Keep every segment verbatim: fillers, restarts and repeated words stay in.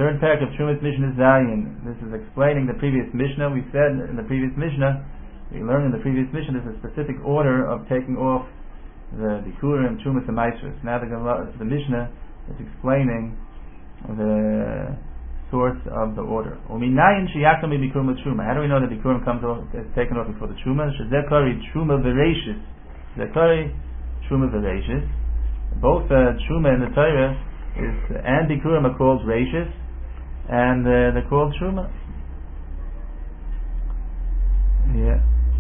third parak of Trumas Mishnah Zayin. This is explaining the previous Mishnah. We said in the previous Mishnah, we learned in the previous Mishnah, there's a specific order of taking off the Bikurim, Trumas, and Maasros. Now the, the Mishnah is explaining the source of the order. How do we know that Bikurim comes off, is taken off before the Truma? Shezekari Truma Vereshis. Zekari Truma Vereshis. Both uh, Truma and the Torah is and Bikurim are called Reshis, and uh, they're called Truma. Yeah.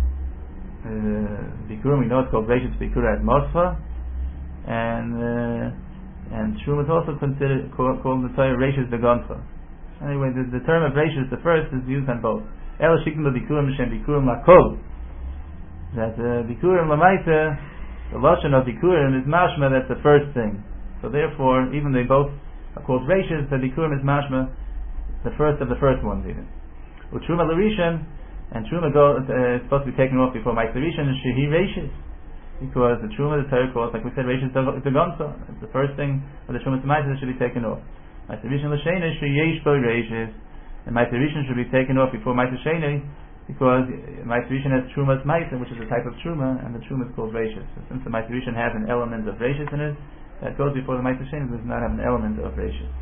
Uh, Bikurim, we know it's called Reshis Bikura at Mosfa, and uh, and Truma is also considered called, called in the Torah Reshis Begonfa. Anyway, the, the term of Reshis, the first, is used on both. Ela Shikma Bikurim Shem Bikurim Lakov. That uh, Bikurim Lamaita, the Lashon of Bikurim is mashma, that's the first thing. So therefore, even they both are called Reshis, the Bikurim is mashma, the first of the first ones even. Utruma Larishan, and Truma go, uh, is supposed to be taken off before Ma'aser Rishon, and Shehi Reshis. Because the Truma, the Torah calls, like we said, Reshis Dagonsa. It's the first thing of the Truma to Ma'aser that should be taken off. Ma'aser Rishon L'Sheni, Sheyesh Bo Reshis. And Ma'aser Rishon should be taken off before Ma'aser Sheni, because Ma'aser Rishon has Truma's Ma'aser, which is a type of Truma, and the Truma is called Reshis. So since the Ma'aser Rishon has an element of Reshis in it, that goes before the Ma'aser Sheni, does not have an element of Reshis.